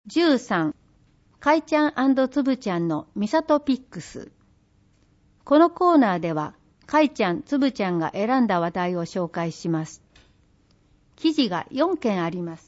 13、かいちゃん&つぶちゃんのみさとピックス。このコーナーでは、かいちゃん、つぶちゃんが選んだ話題を紹介します。記事が4件あります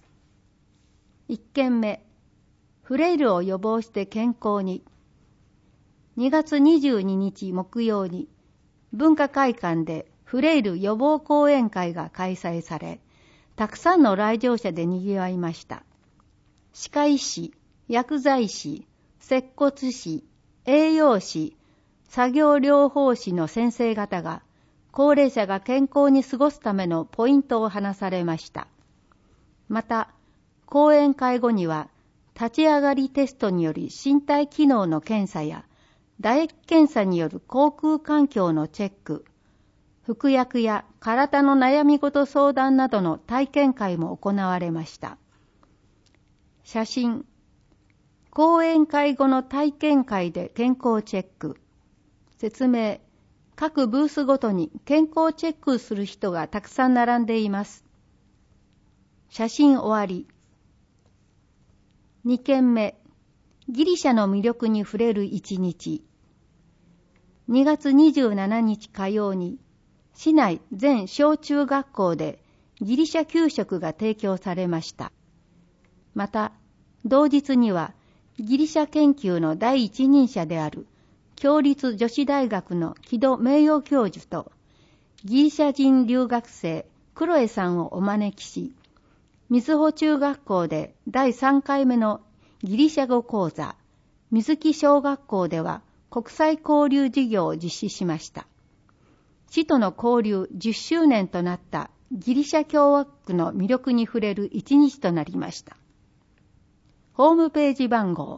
。1件目、フレイルを予防して健康に。2月22日木曜に、文化会館でフレイル予防講演会が開催され、たくさんの来場者で賑わいました。歯科医師、薬剤師、接骨師、栄養士、作業療法士の先生方が、高齢者が健康に過ごすためのポイントを話されました。また、講演会後には、立ち上がりテストにより身体機能の検査や、唾液検査による口腔環境のチェック、服薬や体の悩み事相談などの体験会も行われました。写真、講演会後の体験会で健康チェック。説明、各ブースごとに健康チェックする人がたくさん並んでいます。写真終わり。2件目、ギリシャの魅力に触れる一日。2月27日火曜に、市内全小中学校でギリシャ給食が提供されました。また、同日にはギリシャ研究の第一人者である共立女子大学の木戸名誉教授とギリシャ人留学生クロエさんをお招きし、瑞穂中学校で第3回目のギリシャ語講座、水木小学校では国際交流事業を実施しました。市との交流10周年となったギリシャ共和国の魅力に触れる一日となりました。ホームページ番号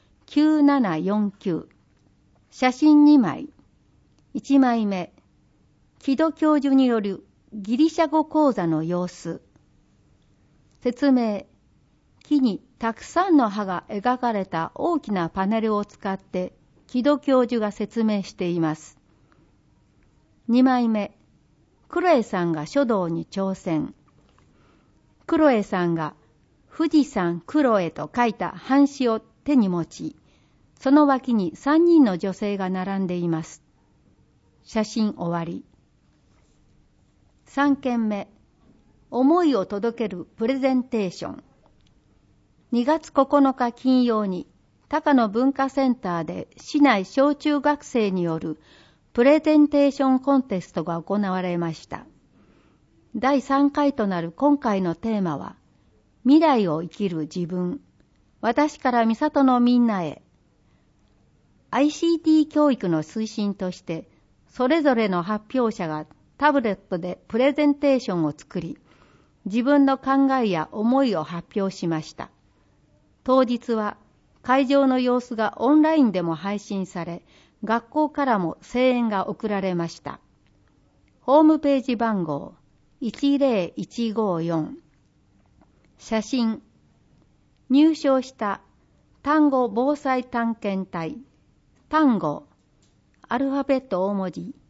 9749、写真2枚、1枚目、木戸教授によるギリシャ語講座の様子。説明、木にたくさんの葉が描かれた大きなパネルを使って木戸教授が説明しています。2枚目、クロエさんが書道に挑戦。クロエさんが富士山クロエと書いた半紙を手に持ち、その脇に3人の女性が並んでいます。写真終わり。3件目、思いを届けるプレゼンテーション。2月9日金曜に、高野文化センターで市内小中学生によるプレゼンテーションコンテストが行われました。第3回となる今回のテーマは、未来を生きる自分、私から美里のみんなへ。ICT 教育の推進として、それぞれの発表者がタブレットでプレゼンテーションを作り、自分の考えや思いを発表しました。当日は会場の様子がオンラインでも配信され、学校からも声援が送られました。ホームページ番号10154。写真、入賞した単語防災探検隊、単語、アルファベット大文字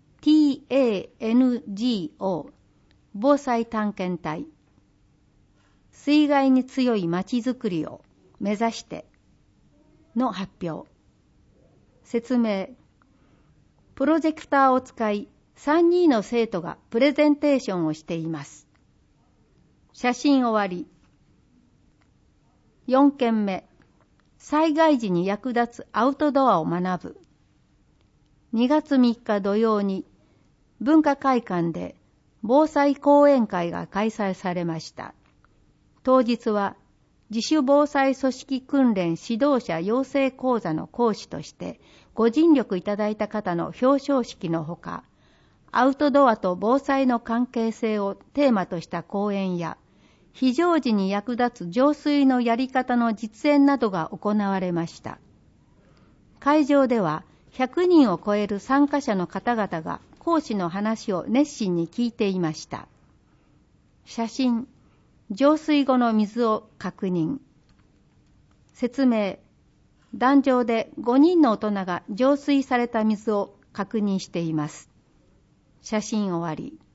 TANGO、防災探検隊、水害に強いまちづくりを目指しての発表。説明、プロジェクターを使い3人の生徒がプレゼンテーションをしています。写真終わり。4件目、災害時に役立つアウトドアを学ぶ。2月3日土曜に文化会館で防災講演会が開催されました。当日は自主防災組織訓練指導者養成講座の講師としてご尽力いただいた方の表彰式のほか、アウトドアと防災の関係性をテーマとした講演や、非常時に役立つ浄水のやり方の実演などが行われました。会場では100人を超える参加者の方々が講師の話を熱心に聞いていました。写真、浄水後の水を確認。説明、壇上で5人の大人が浄水された水を確認しています。写真終わり。